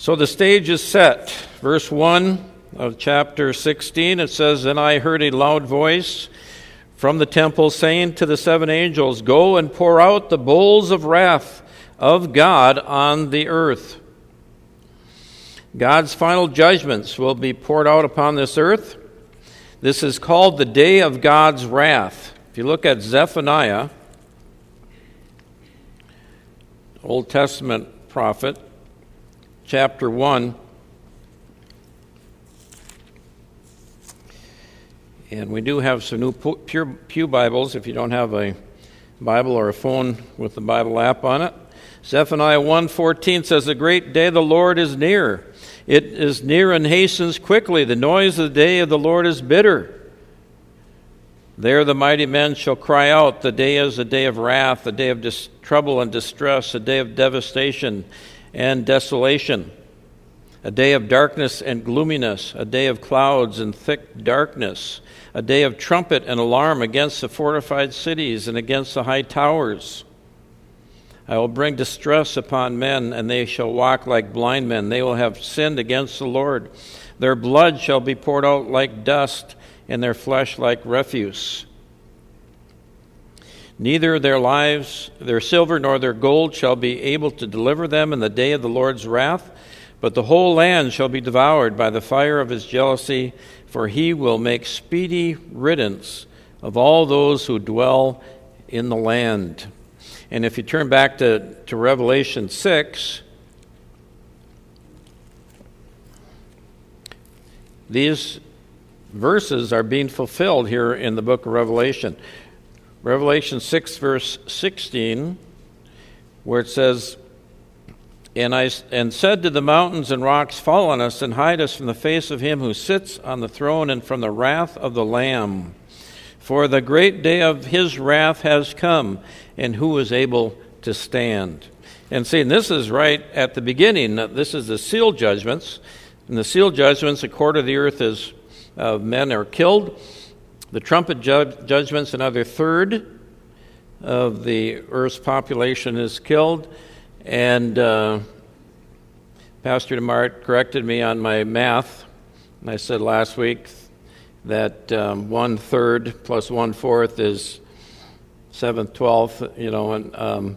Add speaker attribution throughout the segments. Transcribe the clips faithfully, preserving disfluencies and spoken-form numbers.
Speaker 1: So the stage is set. Verse one of chapter sixteen, it says, "Then I heard a loud voice from the temple saying to the seven angels, 'Go and pour out the bowls of wrath of God on the earth.'" God's final judgments will be poured out upon this earth. This is called the day of God's wrath. If you look at Zephaniah, Old Testament prophet, chapter one, and we do have some new Pew, Pew Bibles if you don't have a Bible or a phone with the Bible app on it. Zephaniah one fourteen says, "The great day of the Lord is near. It is near and hastens quickly. The noise of the day of the Lord is bitter. There the mighty men shall cry out. The day is a day of wrath, a day of dis- trouble and distress, a day of devastation and desolation, a day of darkness and gloominess, a day of clouds and thick darkness, a day of trumpet and alarm against the fortified cities and against the high towers. I will bring distress upon men, and they shall walk like blind men. They will have sinned against the Lord. Their blood shall be poured out like dust, and their flesh like refuse. Neither their lives, their silver, nor their gold shall be able to deliver them in the day of the Lord's wrath, but the whole land shall be devoured by the fire of his jealousy, for he will make speedy riddance of all those who dwell in the land." And if you turn back to, to Revelation six, these verses are being fulfilled here in the book of Revelation. Revelation six, verse sixteen, where it says, And I and said to the mountains and rocks, Fall on us and hide us from the face of him who sits on the throne and from the wrath of the Lamb. For the great day of his wrath has come, and who is able to stand? And see, and this is right at the beginning. This is the seal judgments. And the seal judgments, a quarter of the earth is uh, men are killed. The trumpet ju- judgments, another third of the earth's population is killed. And uh, Pastor DeMart corrected me on my math. And I said last week that um, one-third plus one-fourth is seventh, twelfth, you know, and um,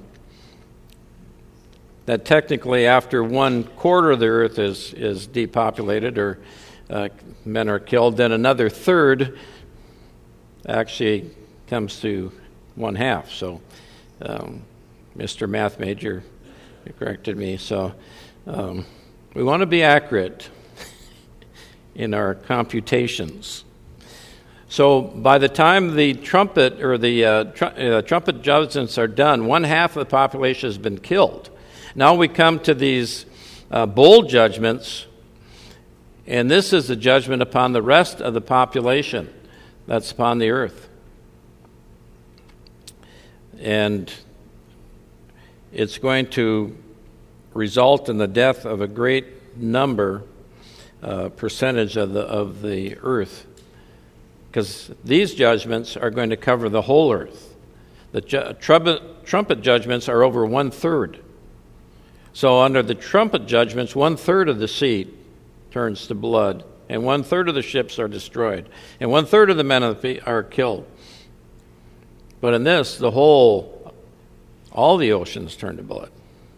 Speaker 1: that technically after one quarter of the earth is, is depopulated or uh, men are killed, then another third actually comes to one half. So um, Mister Math Major corrected me. So um, we want to be accurate in our computations. So by the time the trumpet or the uh, tr- uh, trumpet judgments are done, one half of the population has been killed. Now we come to these uh, bowl judgments, and this is the judgment upon the rest of the population that's upon the earth. And it's going to result in the death of a great number, uh, percentage of the of the earth, because these judgments are going to cover the whole earth. The ju- trumpet, trumpet judgments are over one-third. So under the trumpet judgments, one-third of the sea turns to blood, and one-third of the ships are destroyed, and one-third of the men are killed. But in this, the whole, all the oceans turn to blood.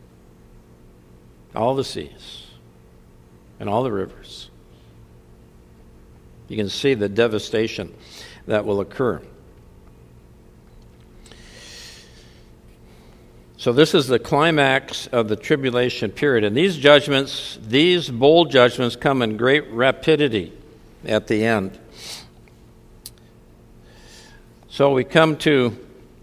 Speaker 1: All the seas and all the rivers. You can see the devastation that will occur. So this is the climax of the tribulation period. And these judgments, these bowl judgments come in great rapidity at the end. So we come to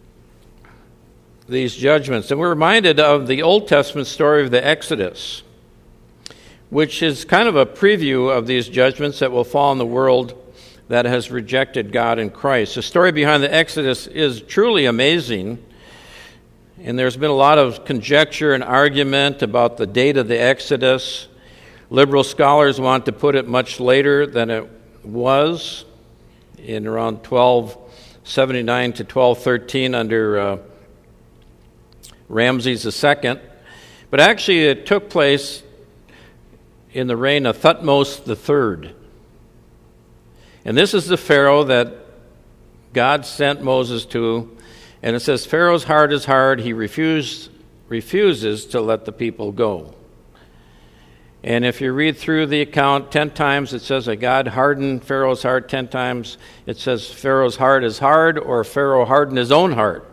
Speaker 1: these judgments. And we're reminded of the Old Testament story of the Exodus, which is kind of a preview of these judgments that will fall on the world that has rejected God and Christ. The story behind the Exodus is truly amazing, and there's been a lot of conjecture and argument about the date of the Exodus. Liberal scholars want to put it much later than it was, in around twelve seventy-nine to twelve thirteen under uh, Ramses the Second. But actually it took place in the reign of Thutmose the third. And this is the Pharaoh that God sent Moses to. And it says, Pharaoh's heart is hard. He refused, refuses to let the people go. And if you read through the account, ten times it says that God hardened Pharaoh's heart. Ten times it says Pharaoh's heart is hard, or Pharaoh hardened his own heart.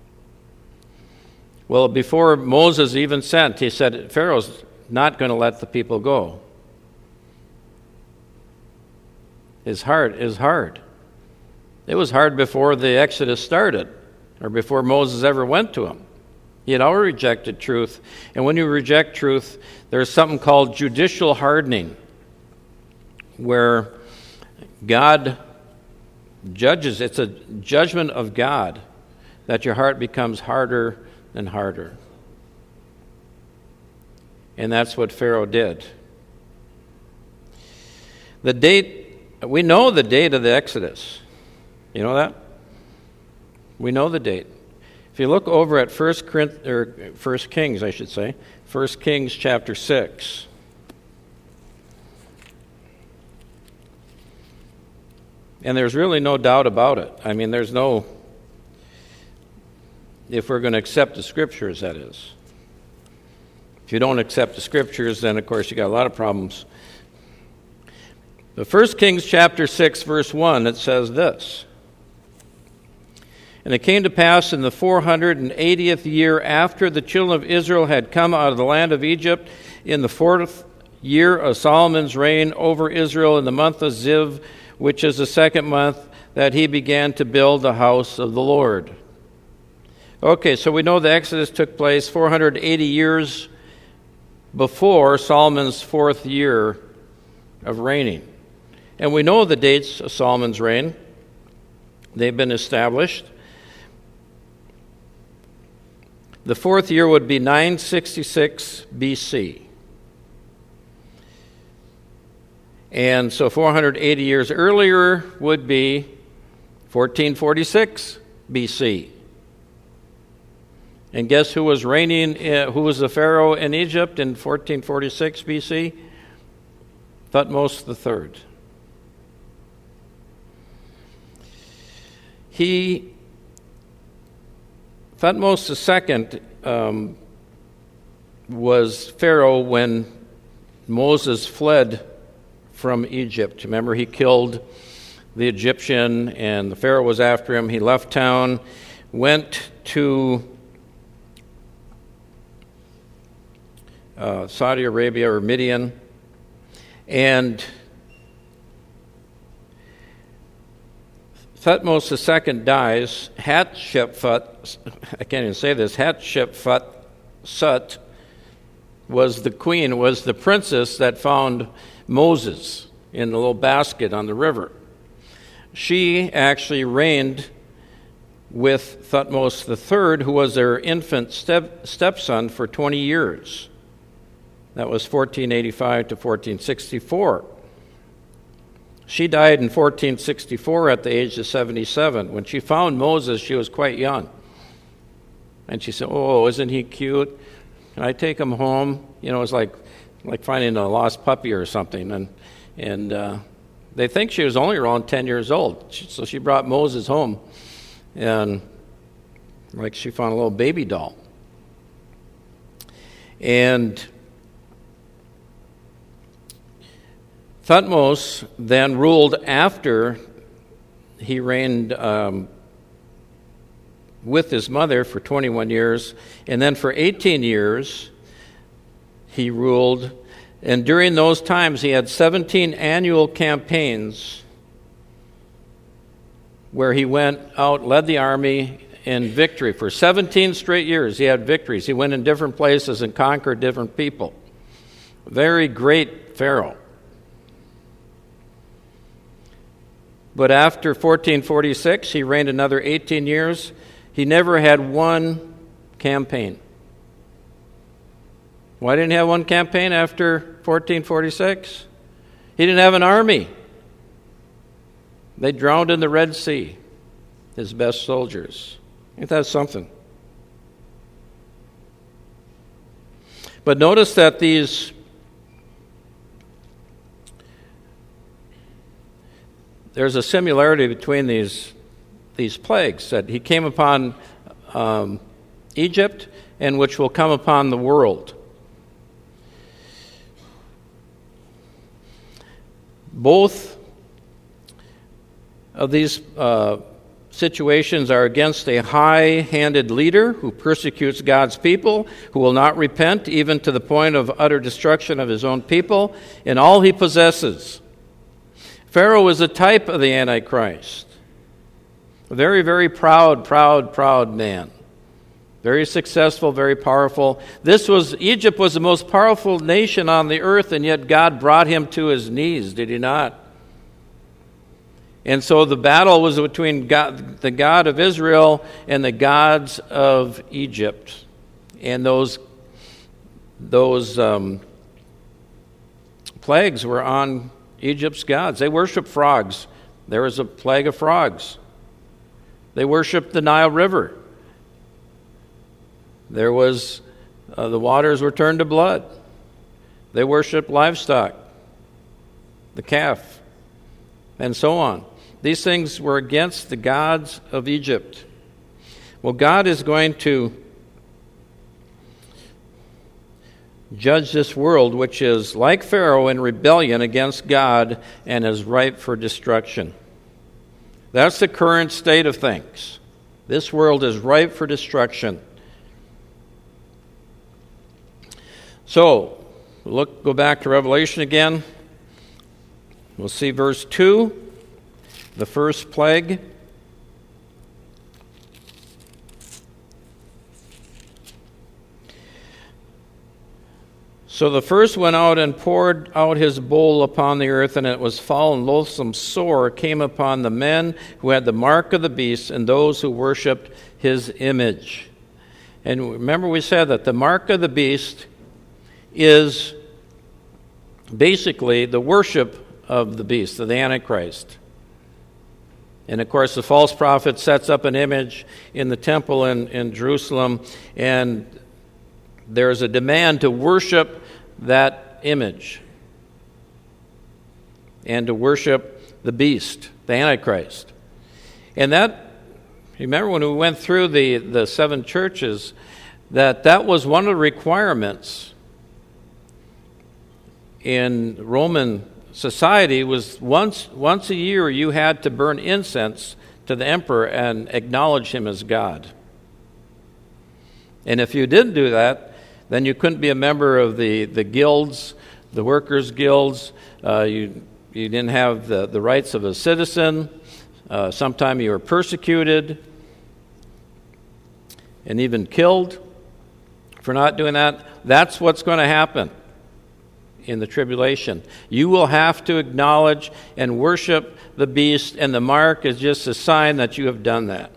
Speaker 1: Well, before Moses even sent, he said, Pharaoh's not going to let the people go. His heart is hard. It was hard before the Exodus started, or before Moses ever went to him. He had already rejected truth. And when you reject truth, there's something called judicial hardening, where God judges. It's a judgment of God that your heart becomes harder and harder. And that's what Pharaoh did. The date, we know the date of the Exodus. You know that? We know the date. If you look over at First Corinthians, or First Kings, I should say, First Kings chapter six. And there's really no doubt about it. I mean, there's no, if we're going to accept the Scriptures, that is. If you don't accept the Scriptures, then, of course, you got a lot of problems. The First Kings chapter six, verse one, it says this. And it came to pass in the four hundred eightieth year after the children of Israel had come out of the land of Egypt, in the fourth year of Solomon's reign over Israel, in the month of Ziv, which is the second month, that he began to build the house of the Lord. Okay, so we know the Exodus took place four hundred eighty years before Solomon's fourth year of reigning. And we know the dates of Solomon's reign. They've been established. The fourth year would be nine sixty-six B C. And so four hundred eighty years earlier would be fourteen forty-six B C. And guess who was reigning, uh, who was the Pharaoh in Egypt in fourteen forty-six B C? Thutmose the third. He, Thutmose the second, um, was Pharaoh when Moses fled from Egypt. Remember, he killed the Egyptian, and the Pharaoh was after him. He left town, went to uh, Saudi Arabia or Midian, and Thutmose the second dies. Hatshepsut, I can't even say this, Hatshepsut was the queen, was the princess that found Moses in the little basket on the river. She actually reigned with Thutmose the third, who was their infant step, stepson, for twenty years. That was fourteen eighty-five to fourteen sixty-four. She died in fourteen sixty-four at the age of seventy-seven. When she found Moses, she was quite young. And she said, "Oh, isn't he cute? Can I take him home?" You know, it's like like finding a lost puppy or something. And and uh, they think she was only around ten years old. So she brought Moses home, and like she found a little baby doll. And Thutmose then ruled after he reigned um, with his mother for twenty-one years, and then for eighteen years he ruled. And during those times he had seventeen annual campaigns where he went out, led the army in victory. For seventeen straight years he had victories. He went in different places and conquered different people. Very great Pharaoh. But after fourteen forty-six, he reigned another eighteen years. He never had one campaign. Why didn't he have one campaign after fourteen forty-six? He didn't have an army. They drowned in the Red Sea, his best soldiers. Ain't that something? But notice that these there's a similarity between these these plagues, that he came upon um, Egypt and which will come upon the world. Both of these uh, situations are against a high-handed leader who persecutes God's people, who will not repent even to the point of utter destruction of his own people and all he possesses. Pharaoh is a type of the Antichrist. A very, very proud, proud, proud man. Very successful, very powerful. This was, Egypt was the most powerful nation on the earth, and yet God brought him to his knees, did he not? And so the battle was between God, the God of Israel and the gods of Egypt. And those, those um, plagues were on Egypt's gods. They worshiped frogs. There was a plague of frogs. They worshiped the Nile River. There was, uh, the waters were turned to blood. They worshiped livestock, the calf, and so on. These things were against the gods of Egypt. Well, God is going to judge this world, which is like Pharaoh in rebellion against God and is ripe for destruction. That's the current state of things. This world is ripe for destruction. So, look, go back to Revelation again. We'll see verse two, the first plague. So the first went out and poured out his bowl upon the earth, and it was foul and loathsome sore came upon the men who had the mark of the beast and those who worshipped his image. And remember we said that the mark of the beast is basically the worship of the beast, of the Antichrist. And of course the false prophet sets up an image in the temple in, in Jerusalem, and there's a demand to worship that image and to worship the beast, the Antichrist. And that, remember when we went through the, the seven churches, that that was one of the requirements in Roman society, was once once a year you had to burn incense to the emperor and acknowledge him as God. And if you didn't do that, then you couldn't be a member of the, the guilds, the workers' guilds. Uh, you you didn't have the, the rights of a citizen. Uh, Sometimes you were persecuted and even killed for not doing that. That's what's going to happen in the tribulation. You will have to acknowledge and worship the beast, and the mark is just a sign that you have done that.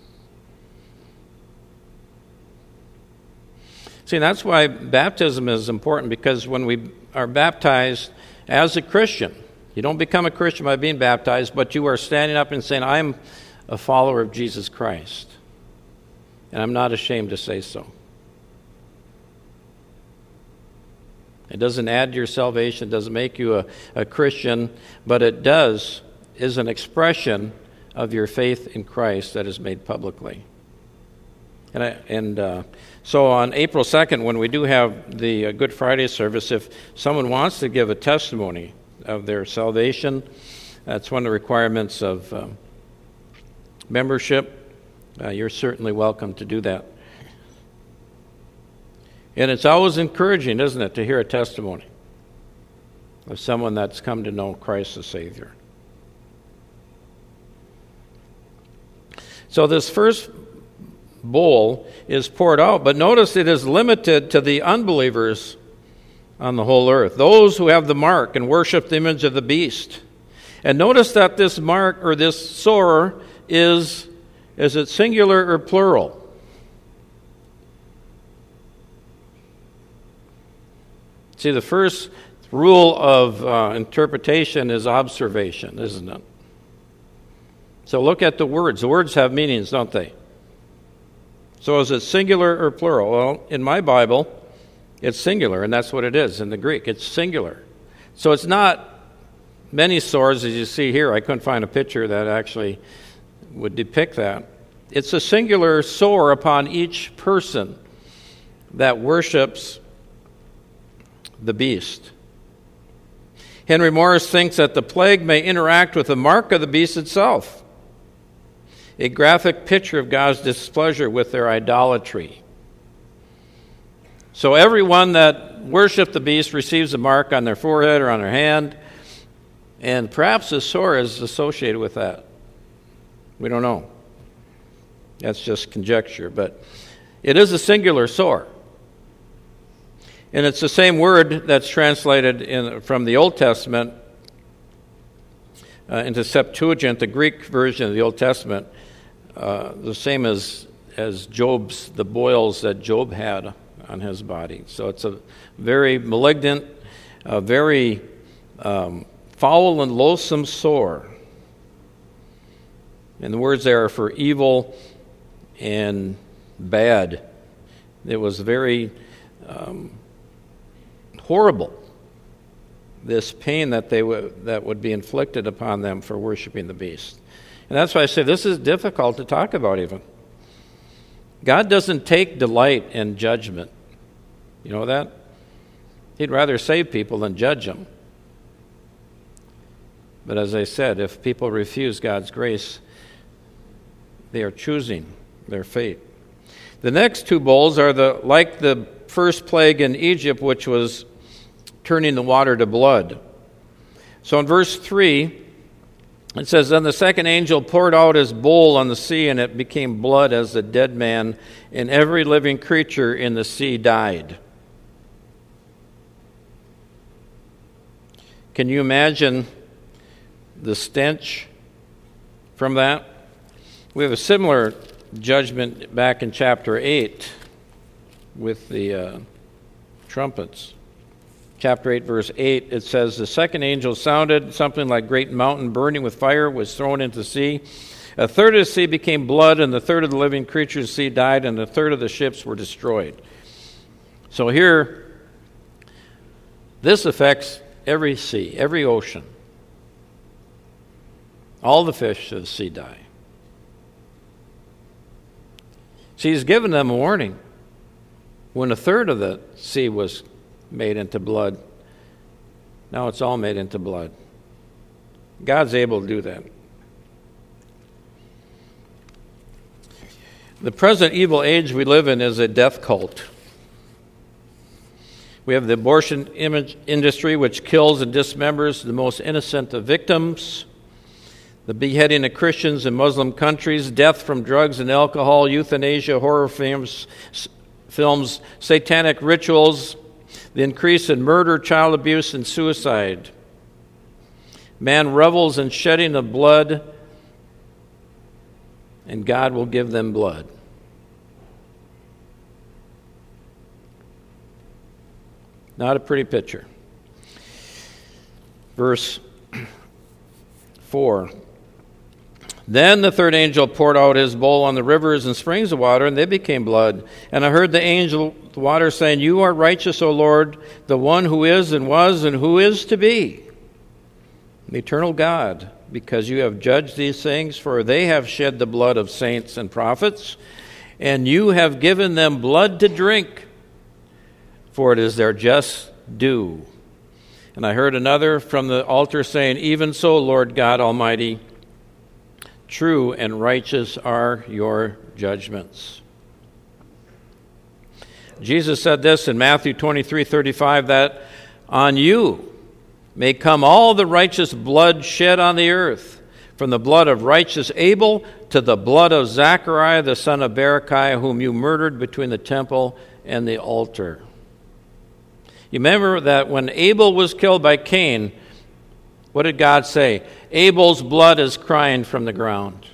Speaker 1: See, that's why baptism is important, because when we are baptized as a Christian, you don't become a Christian by being baptized, but you are standing up and saying, I'm a follower of Jesus Christ. And I'm not ashamed to say so. It doesn't add to your salvation, it doesn't make you a, a Christian, but it does, is an expression of your faith in Christ that is made publicly. And, I, and uh, so on April second, when we do have the uh, Good Friday service, if someone wants to give a testimony of their salvation, that's one of the requirements of uh, membership. Uh, you're certainly welcome to do that. And it's always encouraging, isn't it, to hear a testimony of someone that's come to know Christ as Savior. So this first bowl is poured out, but notice it is limited to the unbelievers on the whole earth, those who have the mark and worship the image of the beast. And notice that this mark, or this sore, is, is it singular or plural? See, the first rule of uh, interpretation is observation, isn't it? So look at the words. The words have meanings, don't they? So is it singular or plural? Well, in my Bible, it's singular, and that's what it is in the Greek. It's singular. So it's not many sores, as you see here. I couldn't find a picture that actually would depict that. It's a singular sore upon each person that worships the beast. Henry Morris thinks that the plague may interact with the mark of the beast itself, a graphic picture of God's displeasure with their idolatry. So everyone that worshiped the beast receives a mark on their forehead or on their hand, and perhaps a sore is associated with that. We don't know. That's just conjecture, but it is a singular sore. And it's the same word that's translated in, from the Old Testament uh, into Septuagint, the Greek version of the Old Testament, uh, the same as, as Job's, the boils that Job had on his body. So it's a very malignant, a very um, foul and loathsome sore. And the words there are for evil and bad. It was very um, horrible, this pain that they would that would be inflicted upon them for worshiping the beast. And that's why I say this is difficult to talk about even. God doesn't take delight in judgment. You know that? He'd rather save people than judge them. But as I said, if people refuse God's grace, they are choosing their fate. The next two bowls are the like the first plague in Egypt, which was turning the water to blood. So in verse three, it says, "Then the second angel poured out his bowl on the sea, and it became blood as the dead man, and every living creature in the sea died." Can you imagine the stench from that? We have a similar judgment back in chapter eight with the uh, trumpets. Chapter eight, verse eight, it says, "The second angel sounded, something like great mountain burning with fire was thrown into the sea. A third of the sea became blood, and the third of the living creatures of the sea died, and a third of the ships were destroyed." So here, this affects every sea, every ocean. All the fish of the sea die. See, he's given them a warning. When a third of the sea was made into blood, now it's all made into blood. God's able to do that. The present evil age we live in is a death cult. We have the abortion image industry, which kills and dismembers the most innocent of victims, the beheading of Christians in Muslim countries, death from drugs and alcohol, euthanasia, horror films, films, satanic rituals, the increase in murder, child abuse, and suicide. Man revels in shedding of blood, and God will give them blood. Not a pretty picture. Verse four. "Then the third angel poured out his bowl on the rivers and springs of water, and they became blood. And I heard the angel of the water saying, 'You are righteous, O Lord, the one who is and was and who is to be, the eternal God, because you have judged these things, for they have shed the blood of saints and prophets, and you have given them blood to drink, for it is their just due.' And I heard another from the altar saying, 'Even so, Lord God Almighty, true and righteous are your judgments.'" Jesus said this in Matthew twenty-three thirty-five, that on you may come all the righteous blood shed on the earth, from the blood of righteous Abel to the blood of Zachariah, the son of Berechiah, whom you murdered between the temple and the altar. You remember that when Abel was killed by Cain, what did God say? Abel's blood is crying from the ground.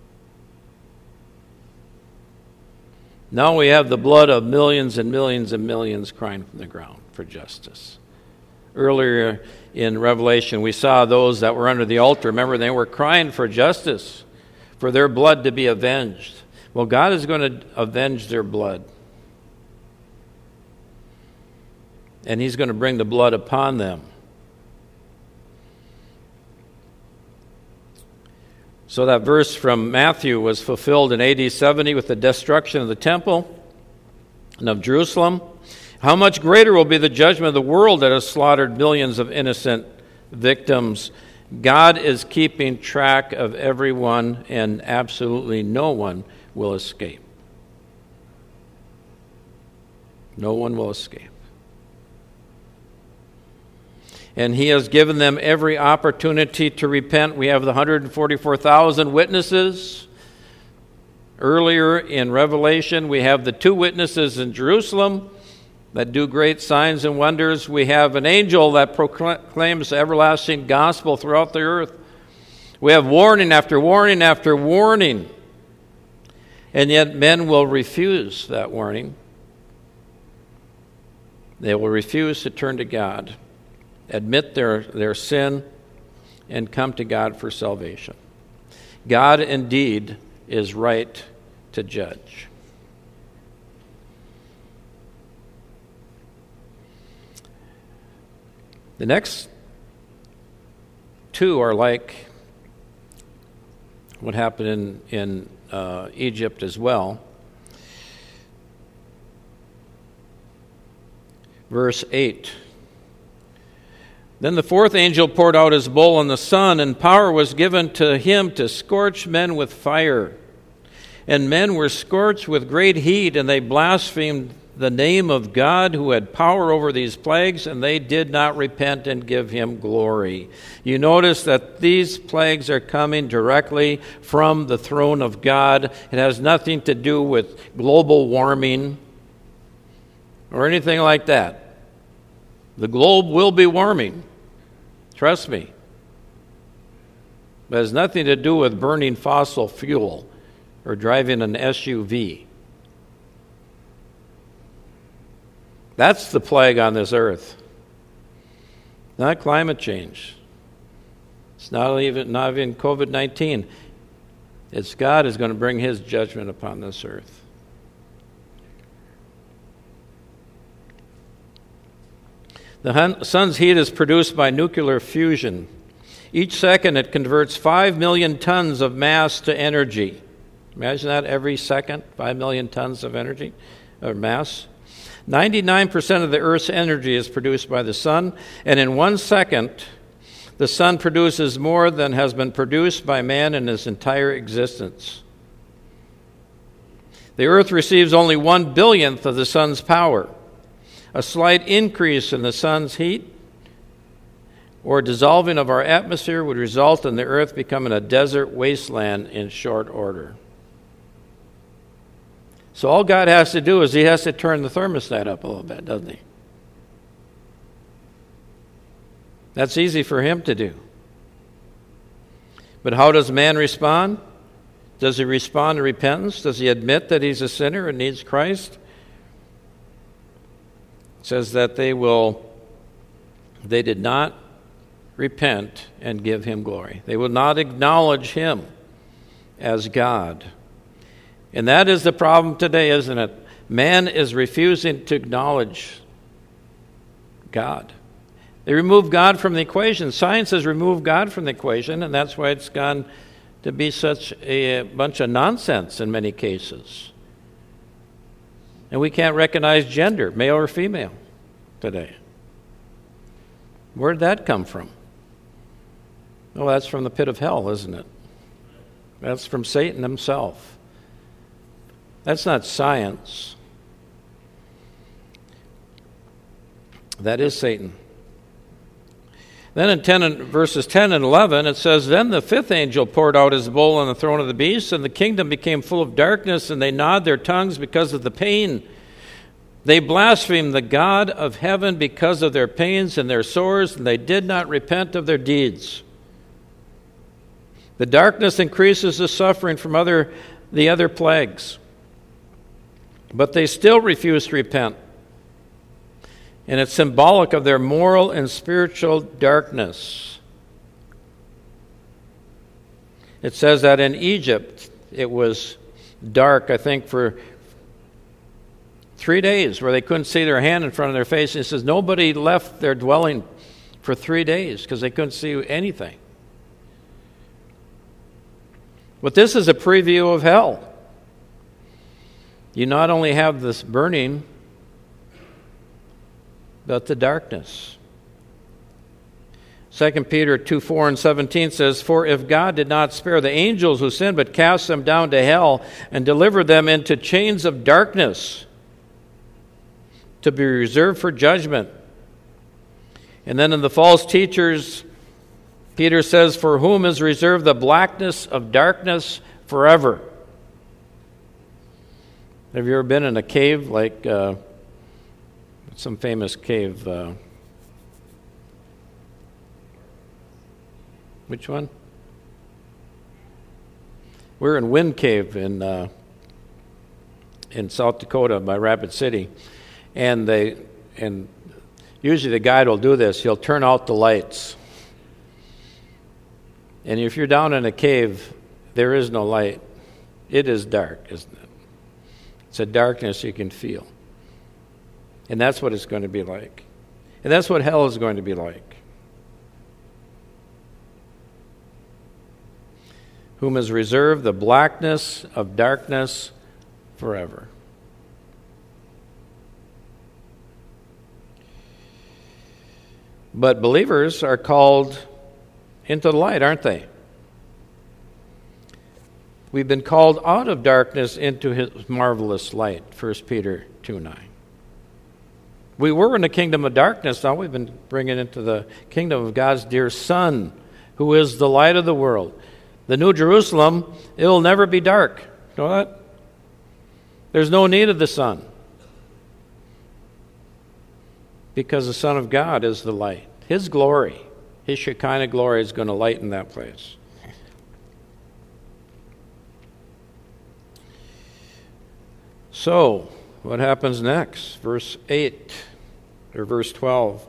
Speaker 1: Now we have the blood of millions and millions and millions crying from the ground for justice. Earlier in Revelation, we saw those that were under the altar. Remember, they were crying for justice, for their blood to be avenged. Well, God is going to avenge their blood. And he's going to bring the blood upon them. So that verse from Matthew was fulfilled in A D seventy with the destruction of the temple and of Jerusalem. How much greater will be the judgment of the world that has slaughtered millions of innocent victims? God is keeping track of everyone, and absolutely no one will escape. No one will escape. And he has given them every opportunity to repent. We have the one hundred forty-four thousand witnesses. Earlier in Revelation, we have the two witnesses in Jerusalem that do great signs and wonders. We have an angel that proclaims the everlasting gospel throughout the earth. We have warning after warning after warning. And yet men will refuse that warning. They will refuse to turn to God, admit their, their sin, and come to God for salvation. God indeed is right to judge. The next two are like what happened in, in uh, Egypt as well. Verse eight. Then the fourth angel poured out his bowl on the sun, and power was given to him to scorch men with fire. And men were scorched with great heat, and they blasphemed the name of God who had power over these plagues, and they did not repent and give him glory. You notice that these plagues are coming directly from the throne of God. It has nothing to do with global warming or anything like that. The globe will be warming. Trust me. It has nothing to do with burning fossil fuel or driving an S U V. That's the plague on this earth. Not climate change. It's not even, not even covid nineteen. It's God is going to bring his judgment upon this earth. The sun's heat is produced by nuclear fusion. Each second it converts five million tons of mass to energy. Imagine that every second, five million tons of energy or mass. ninety-nine percent of the Earth's energy is produced by the sun, and in one second, the sun produces more than has been produced by man in his entire existence. The Earth receives only one billionth of the sun's power. A slight increase in the sun's heat or dissolving of our atmosphere would result in the earth becoming a desert wasteland in short order. So all God has to do is he has to turn the thermostat up a little bit, doesn't he? That's easy for him to do. But how does man respond? Does he respond to repentance? Does he admit that he's a sinner and needs Christ? It says that they will, they did not repent and give him glory. They will not acknowledge him as God. And that is the problem today, isn't it? Man is refusing to acknowledge God. They remove God from the equation. Science has removed God from the equation, and that's why it's gone to be such a bunch of nonsense in many cases. And we can't recognize gender, male or female, today. Where did that come from? Well, that's from the pit of hell, isn't it? That's from Satan himself. That's not science. That is Satan. Then in ten and, verses ten and eleven, it says, Then the fifth angel poured out his bowl on the throne of the beast, and the kingdom became full of darkness, and they gnawed their tongues because of the pain. They blasphemed the God of heaven because of their pains and their sores, and they did not repent of their deeds. The darkness increases the suffering from other the other plagues. But they still refuse to repent. And it's symbolic of their moral and spiritual darkness. It says that in Egypt it was dark, I think, for three days, where they couldn't see their hand in front of their face. And it says nobody left their dwelling for three days because they couldn't see anything. But this is a preview of hell. You not only have this burning, but the darkness. Second Peter two, four and seventeen says, "For if God did not spare the angels who sinned, but cast them down to hell and delivered them into chains of darkness to be reserved for judgment." And then in the false teachers, Peter says, "For whom is reserved the blackness of darkness forever." Have you ever been in a cave like uh, some famous cave? Uh, which one? We're in Wind Cave in uh, in South Dakota by Rapid City, and they and usually the guide will do this. He'll turn out the lights, and if you're down in a cave, there is no light. It is dark, isn't it? It's a darkness you can feel. And that's what it's going to be like. And that's what hell is going to be like. Whom is reserved the blackness of darkness forever. But believers are called into the light, aren't they? We've been called out of darkness into his marvelous light, First Peter two nine. We were in the kingdom of darkness, now we've been bringing into the kingdom of God's dear Son, who is the light of the world. The New Jerusalem, it'll never be dark. You know that? There's no need of the sun, because the Son of God is the light. His glory, his Shekinah glory is going to lighten that place. So, what happens next? Verse eight, or verse twelve.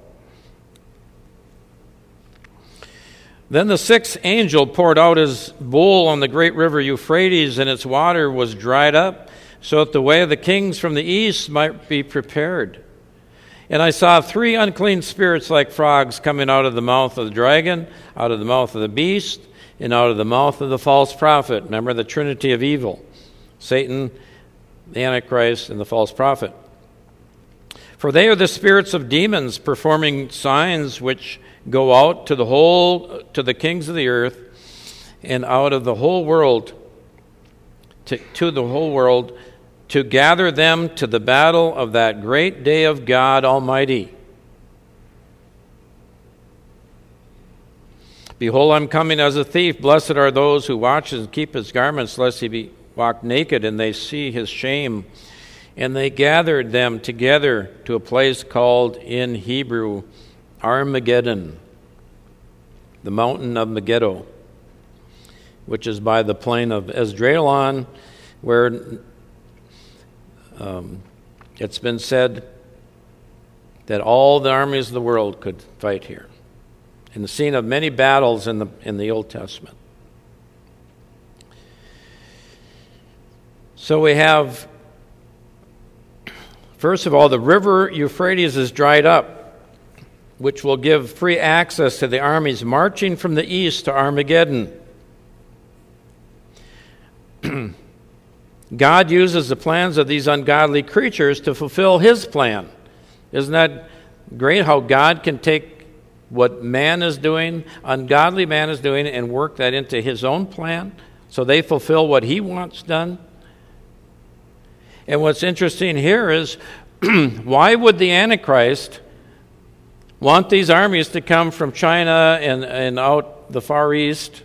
Speaker 1: Then the sixth angel poured out his bowl on the great river Euphrates, and its water was dried up, so that the way of the kings from the east might be prepared. And I saw three unclean spirits like frogs coming out of the mouth of the dragon, out of the mouth of the beast, and out of the mouth of the false prophet. Remember the trinity of evil: Satan, the Antichrist, and the false prophet. For they are the spirits of demons, performing signs which go out to the whole to the kings of the earth, and out of the whole world to, to the whole world to gather them to the battle of that great day of God Almighty. Behold, I'm coming as a thief. Blessed are those who watch and keep his garments, lest he be walk naked and they see his shame. And they gathered them together to a place called in Hebrew Armageddon, the mountain of Megiddo, which is by the plain of Esdraelon, where um, it's been said that all the armies of the world could fight here, in the scene of many battles in the in the Old Testament. So we have, first of all, the river Euphrates is dried up, which will give free access to the armies marching from the east to Armageddon. God uses the plans of these ungodly creatures to fulfill his plan. Isn't that great how God can take what man is doing, ungodly man is doing, and work that into his own plan so they fulfill what he wants done? And what's interesting here is, why would the Antichrist want these armies to come from China and, and out the Far East?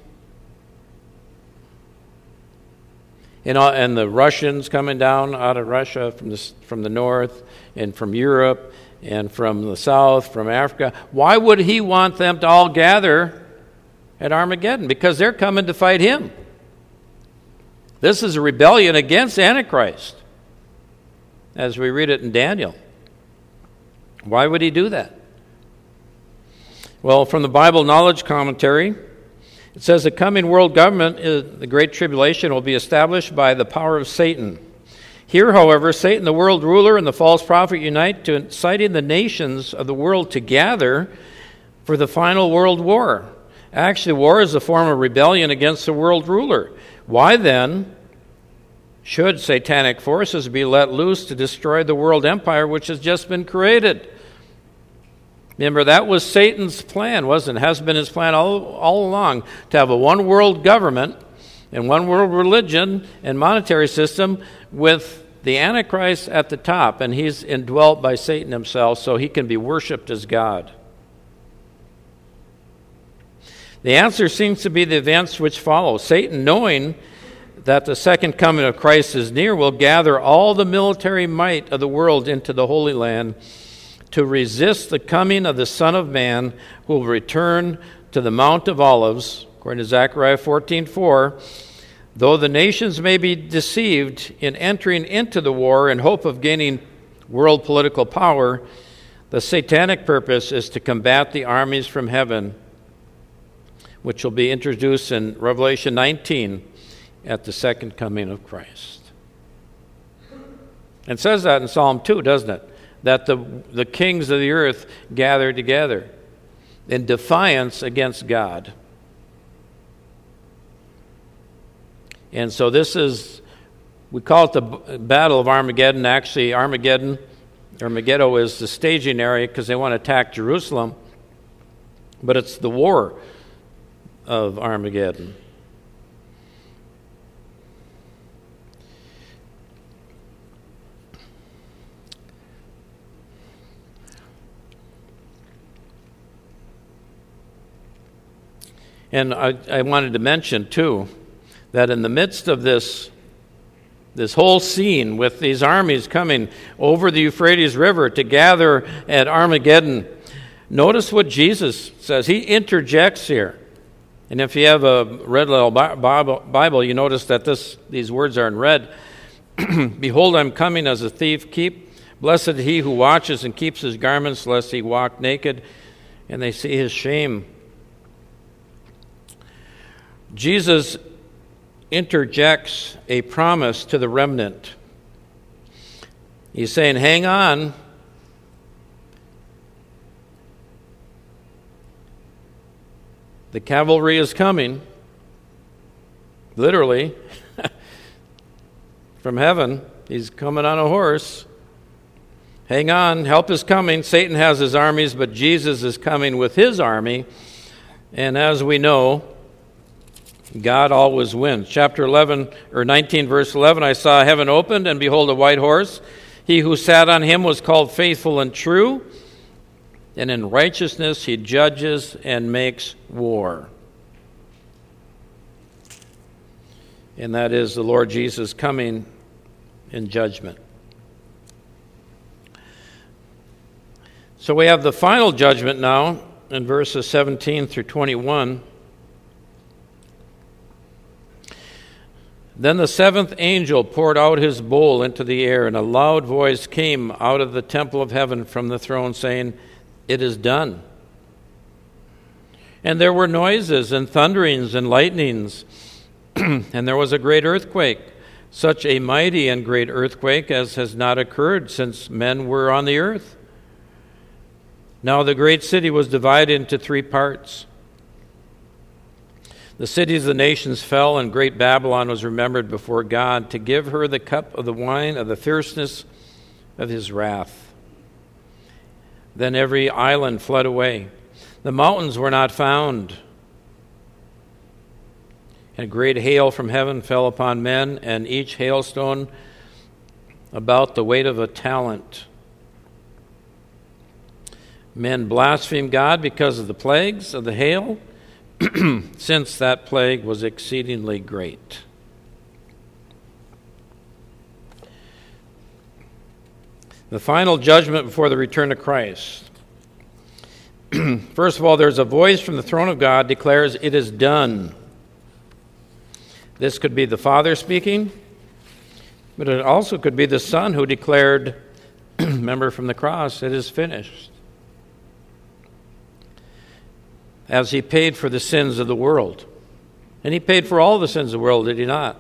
Speaker 1: And, uh, and the Russians coming down out of Russia from the, from the north, and from Europe, and from the south, from Africa. Why would he want them to all gather at Armageddon? Because they're coming to fight him. This is a rebellion against Antichrist, as we read it in Daniel. Why would he do that? Well, from the Bible Knowledge Commentary, it says the coming world government, is, the Great Tribulation, will be established by the power of Satan. Here, however, Satan, the world ruler, and the false prophet unite to inciting the nations of the world to gather for the final world war. Actually, war is a form of rebellion against the world ruler. Why then should satanic forces be let loose to destroy the world empire which has just been created? Remember, that was Satan's plan, wasn't it? Has been his plan all, all along, to have a one world government and one world religion and monetary system with the Antichrist at the top, and he's indwelt by Satan himself, so he can be worshipped as God. The answer seems to be the events which follow. Satan, knowing that the second coming of Christ is near, will gather all the military might of the world into the Holy Land to resist the coming of the Son of Man, who will return to the Mount of Olives, according to Zechariah fourteen four. Though the nations may be deceived in entering into the war in hope of gaining world political power, the satanic purpose is to combat the armies from heaven, which will be introduced in Revelation nineteen at the second coming of Christ. It says that in Psalm two, doesn't it? That the, the kings of the earth gather together in defiance against God. And so this is, we call it the Battle of Armageddon. Actually, Armageddon, or Megiddo, is the staging area because they want to attack Jerusalem. But it's the war of Armageddon. And I, I wanted to mention, too, that in the midst of this, this whole scene with these armies coming over the Euphrates River to gather at Armageddon, notice what Jesus says. He interjects here. And if you have a red little Bible, you notice that this these words are in red. Behold, I'm coming as a thief. Keep blessed he who watches and keeps his garments, lest he walk naked, and they see his shame. Jesus interjects a promise to the remnant. He's saying, hang on. The cavalry is coming, literally, from heaven. He's coming on a horse. Hang on, help is coming. Satan has his armies, but Jesus is coming with his army. And as we know, God always wins. Chapter eleven, or nineteen, verse eleven, I saw heaven opened, and behold, a white horse. He who sat on him was called Faithful and True, and in righteousness he judges and makes war. And that is the Lord Jesus coming in judgment. So we have the final judgment now in verses seventeen through twenty-one. Then the seventh angel poured out his bowl into the air, and a loud voice came out of the temple of heaven from the throne, saying, "It is done." And there were noises and thunderings and lightnings, and there was a great earthquake, such a mighty and great earthquake as has not occurred since men were on the earth. Now the great city was divided into three parts. The cities of the nations fell, and great Babylon was remembered before God to give her the cup of the wine of the fierceness of his wrath. Then every island fled away. The mountains were not found. And great hail from heaven fell upon men, and each hailstone about the weight of a talent. Men blasphemed God because of the plagues of the hail, since that plague was exceedingly great. The final judgment before the return of Christ. First of all, there's a voice from the throne of God declares, "It is done." This could be the Father speaking, but it also could be the Son who declared, remember from the cross, "It is finished." As he paid for the sins of the world. And he paid for all the sins of the world, did he not?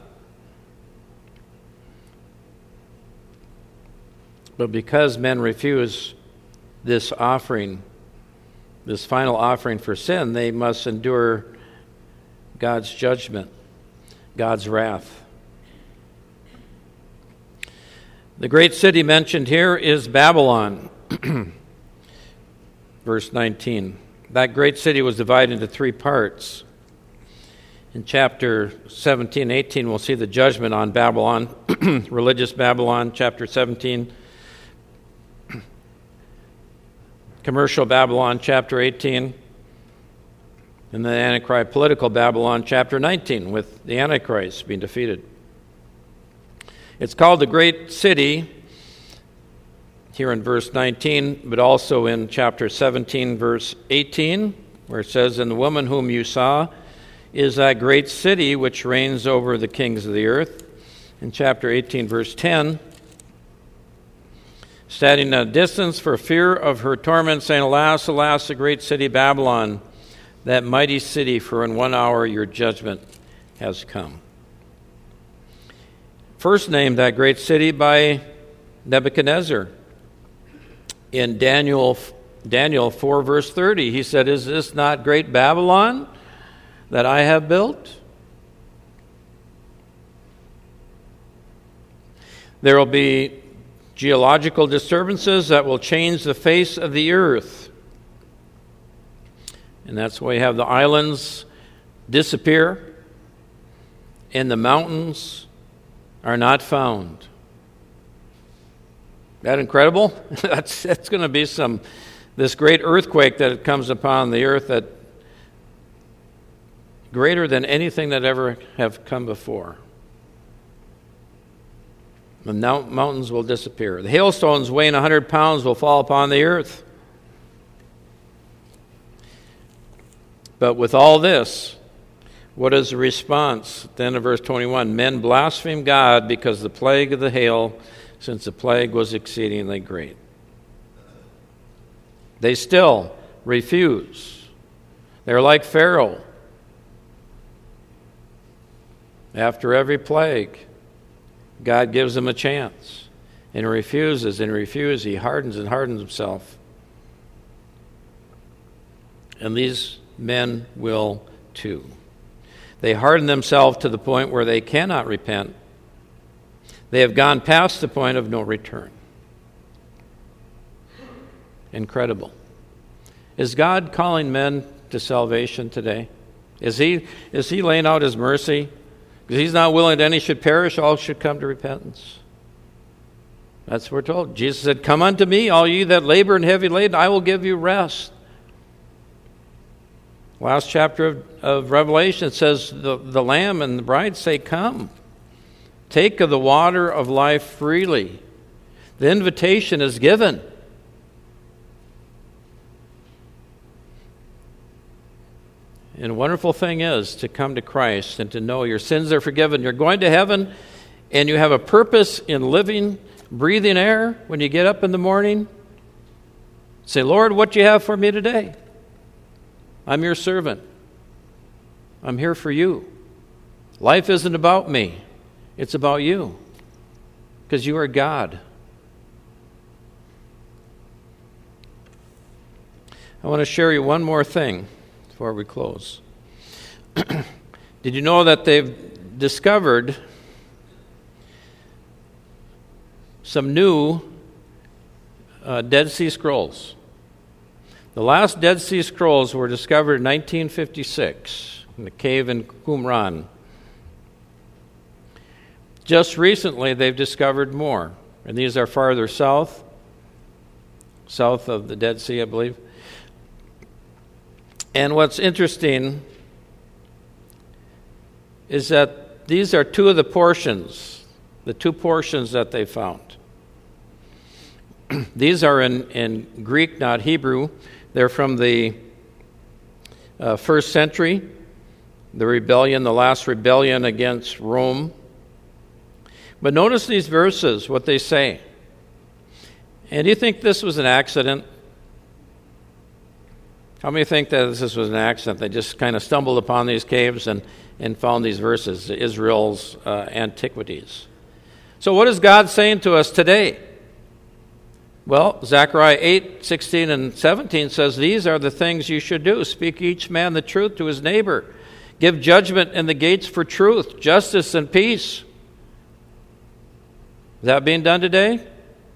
Speaker 1: But because men refuse this offering, this final offering for sin, they must endure God's judgment. God's wrath. The great city mentioned here is Babylon. Verse nineteen. That great city was divided into three parts. In chapter seventeen, eighteen, we'll see the judgment on Babylon, religious Babylon. Chapter seventeen, commercial Babylon, chapter eighteen. And the Antichrist, political Babylon, chapter nineteen, with the Antichrist being defeated. It's called the great city here in verse nineteen, but also in chapter seventeen, verse eighteen, where it says, "And the woman whom you saw is that great city which reigns over the kings of the earth." In chapter eighteen, verse ten, "Standing at a distance for fear of her torment, saying, Alas, alas, the great city Babylon, that mighty city, for in one hour your judgment has come." First named that great city by Nebuchadnezzar. In Daniel Daniel four, verse thirty, he said, "Is this not great Babylon that I have built?" There will be geological disturbances that will change the face of the earth. And that's why you have the islands disappear and the mountains are not found. That incredible? that's that's going to be some this great earthquake that comes upon the earth, that greater than anything that ever have come before. The mountains will disappear. The hailstones weighing one hundred pounds will fall upon the earth. But with all this, what is the response? Then in verse twenty-one, "Men blaspheme God because of the plague of the hail, since the plague was exceedingly great." They still refuse. They're like Pharaoh. After every plague, God gives them a chance. And he refuses and refuses. He hardens and hardens himself. And these men will too. They harden themselves to the point where they cannot repent. They have gone past the point of no return. Incredible. Is God calling men to salvation today? Is he, is he laying out his mercy? Because he's not willing that any should perish, all should come to repentance. That's what we're told. Jesus said, "Come unto me, all ye that labor and heavy laden, I will give you rest." Last chapter of, of Revelation, it says, the, the Lamb and the bride say, "Come. Take of the water of life freely." The invitation is given. And the wonderful thing is to come to Christ and to know your sins are forgiven. You're going to heaven, and you have a purpose in living, breathing air when you get up in the morning. Say, "Lord, what do you have for me today? I'm your servant. I'm here for you. Life isn't about me. It's about you, because you are God." I want to share you one more thing before we close. Did you know that they've discovered some new uh, Dead Sea Scrolls? The last Dead Sea Scrolls were discovered in nineteen fifty-six in the cave in Qumran. Just recently, they've discovered more. And these are farther south, south of the Dead Sea, I believe. And what's interesting is that these are two of the portions, the two portions that they found. These are in, in Greek, not Hebrew. They're from the uh, first century, the rebellion, the last rebellion against Rome. But notice these verses, what they say. And do you think this was an accident? How many think that this was an accident? They just kind of stumbled upon these caves and, and found these verses, Israel's uh, antiquities. So what is God saying to us today? Well, Zechariah eight, sixteen, and seventeen says, "These are the things you should do. Speak each man the truth to his neighbor. Give judgment in the gates for truth, justice, and peace. Is that being done today?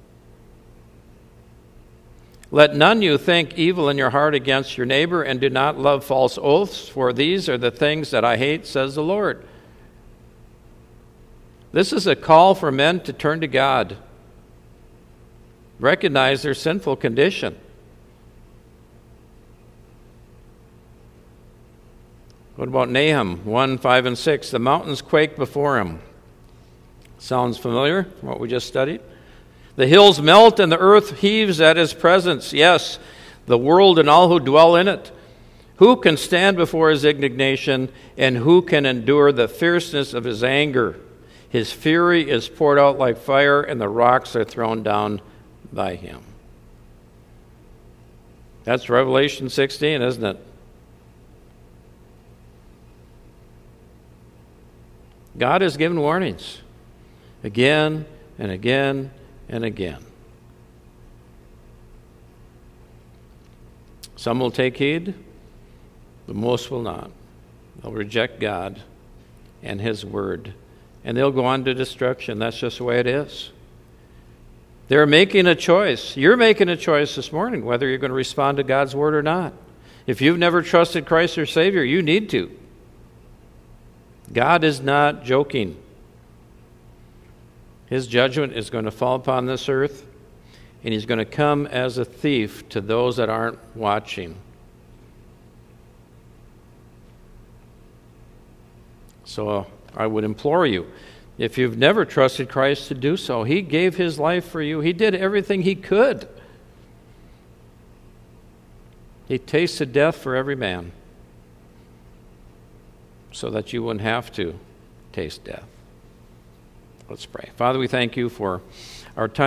Speaker 1: Let none you think evil in your heart against your neighbor, and do not love false oaths, for these are the things that I hate, says the Lord. This is a call for men to turn to God, recognize their sinful condition. What about Nahum one, five, and six? The mountains quake before him. Sounds familiar, what we just studied? The hills melt and the earth heaves at his presence. Yes, the world and all who dwell in it. Who can stand before his indignation, and who can endure the fierceness of his anger? His fury is poured out like fire, and the rocks are thrown down by him. That's Revelation sixteen, isn't it? God has given warnings again and again and again. Some will take heed, but most will not. They'll reject God and His Word, and they'll go on to destruction. That's just the way it is. They're making a choice. You're making a choice this morning whether you're going to respond to God's Word or not. If you've never trusted Christ your Savior, you need to. God is not joking. His judgment is going to fall upon this earth, and He's going to come as a thief to those that aren't watching. So I would implore you, if you've never trusted Christ, to do so. He gave His life for you. He did everything He could. He tasted death for every man, so that you wouldn't have to taste death. Let's pray. Father, we thank You for our time.